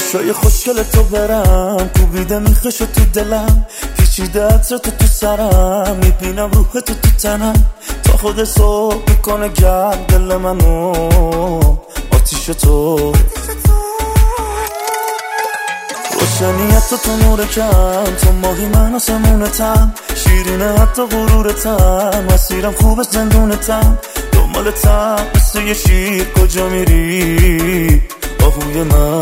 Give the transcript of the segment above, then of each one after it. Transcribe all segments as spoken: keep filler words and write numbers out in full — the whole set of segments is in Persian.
چشای خوشگل تو برم کوبیده میخشو تو دلم پیچیده عطر تو تو سرم میبینم روح تو تو تنم تا خود صبح میکنه گرم دل منو آتیش تو روشنیت تو تو نور کم تو ماهی من آسمونتم شیرینه حتی غرورتم مسیرم خوبه زندونتم دنبالتم مثل یه شیر کجا میری آهوی من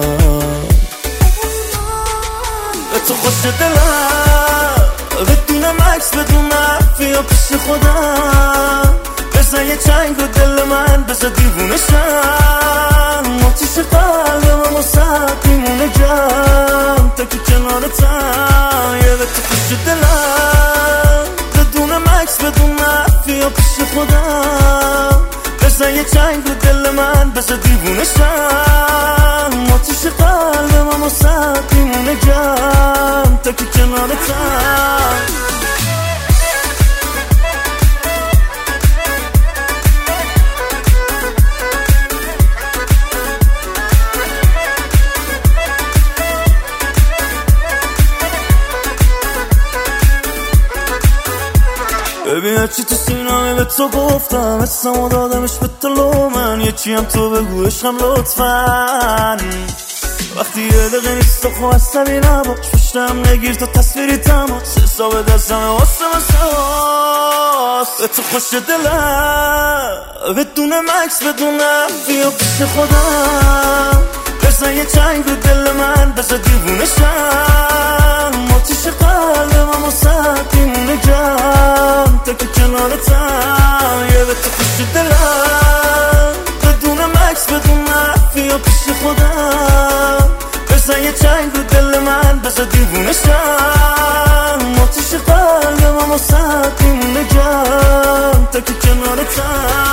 به تو خوش دلم بدونم عکس بدونم بیا پیش خودم بزن یه چنگ رو دل من بزن دیوونشم آتیش قلبم واسه میمونه گرم تا که کنارتم یه به تو خوش دلم بدونم عکس بدونم بیا پیش خودم بزن یه چنگ رو دل من بزن دیوونشم آتیش قلبم واسه میمونه گرم تا که کنارتم ببین هرچی تو سینامه به تو گفتم اسمو دادمش به طلو من یکی هم تو بگو عشقم لطفاً وقتی یه دقیقه نیست تو خواه عصبی نباش پشتم نگیر تا تصویری تماس حساب دستمه واسه مساس به تو خوش دلم بدونم عکس بدونم بیا پیش خودم بزن یه چنگ رو دل من بزن دیوونشم آتیش قلبم واسه میمونه گرم تا که کنارتم یه به تو خوش دلم بدونم عکس بدونم بیا پیش خودم بزن یه چنگ رو دل من بزن دیوونشم آتیش قلبم واسه میمونه گرم تا که کنارتم